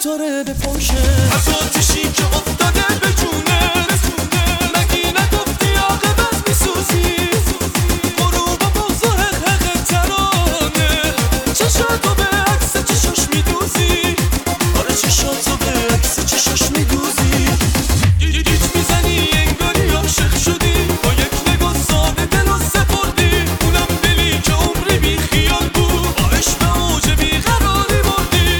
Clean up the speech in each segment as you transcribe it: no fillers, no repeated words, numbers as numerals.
ستاره بپاشه از آتشی که افتاده به جونه مگی نگفتی عاقبت میسوزی غروب و بغض و حق ترانه چشاتو به عکس چشاش میدوزی آره چشاتو به عکس چشاش میدوزی گیج میزنی انگاری عاشق شدی با یک نگاه ساده دل و سپردی اونم دلی که عمری بی خیال بود با عشق اوج بیقراری بردی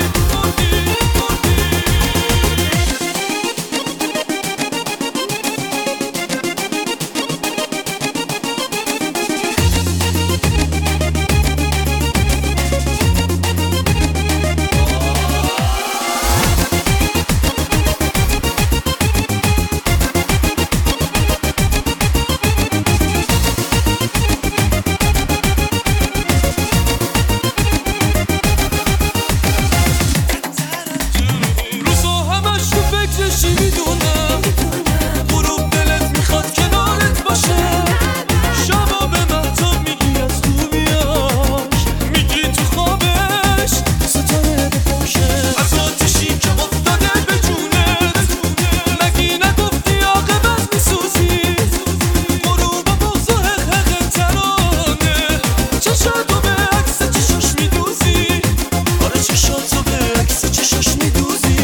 چی میدونم غروب دلت میخواد کنارت باشه شبا به مهتاب میگی از خوبیاش میگی تو خوابش ستاره بپاشه از آتشی که افتاده به جونت مگی نگفتی عاقبت میسوزی غروب و بغض و حق ترانه چشاتو به عکس چشاش میدوزی آره چشاتو به عکس چشاش میدوزی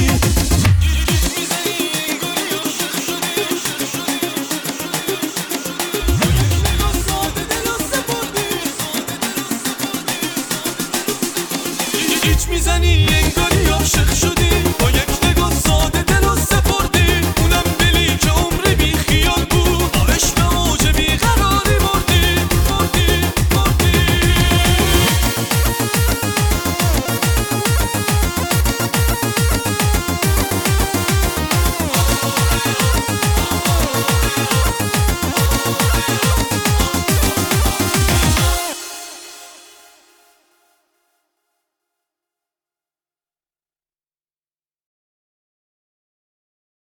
هیچ میزنی انگاری عاشق شدی